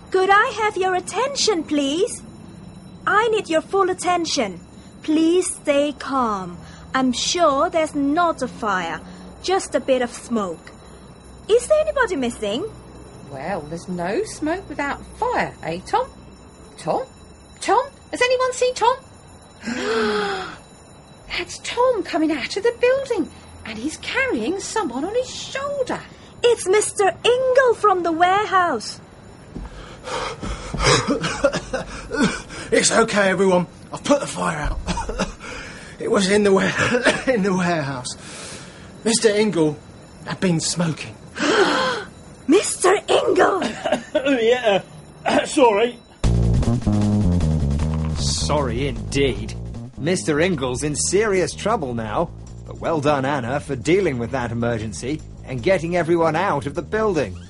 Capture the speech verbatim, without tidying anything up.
Could I have your attention, please? I need your full attention. Please stay calm. I'm sure there's not a fire, just a bit of smoke. Is there anybody missing? Well, there's no smoke without fire, eh, Tom? Tom? Tom? Has anyone seen Tom? That's Tom coming out of the building, and he's carrying someone on his shoulder. It's Mister Ingle from the warehouse. It's okay, everyone. I've put the fire out. It was in the ware- in the warehouse. Mister Ingle had been smoking. Mister Ingle! yeah, uh, sorry. Sorry indeed. Mister Ingle's in serious trouble now. But well done, Anna, for dealing with that emergency and getting everyone out of the building.